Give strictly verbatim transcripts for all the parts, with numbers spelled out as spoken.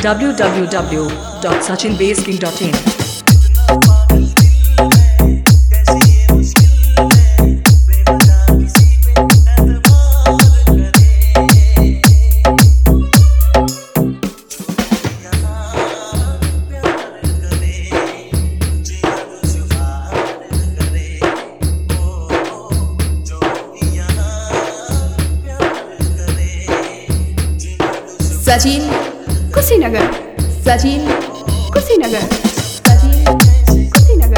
w w w dot sachin base king dot in Sachin Kushinagar Sachin Kushinagar Sachin Kushinagar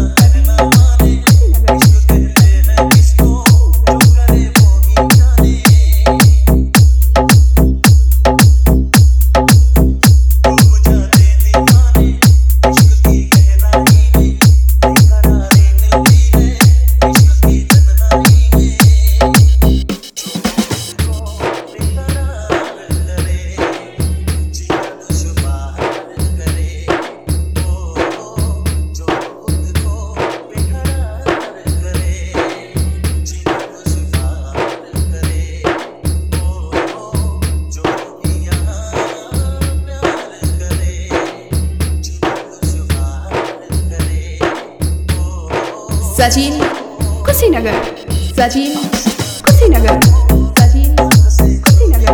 Sachin Kushinagar Sachin Kushinagar Sachin Kushinagar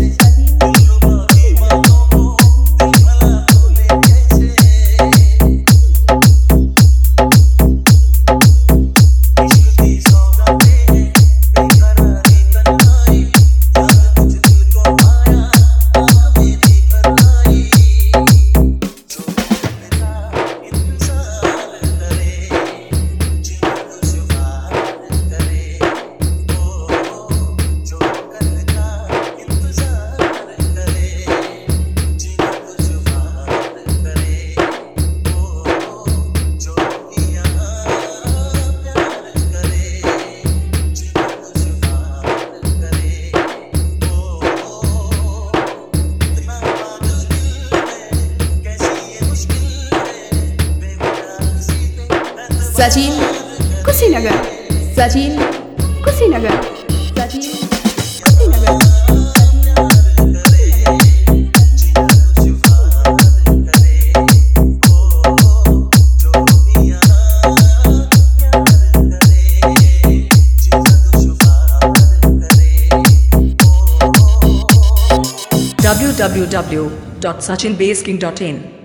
Sachin Kushinagar Sachin Kushinagar Sachin Kushinagar w w w dot sachin base king dot in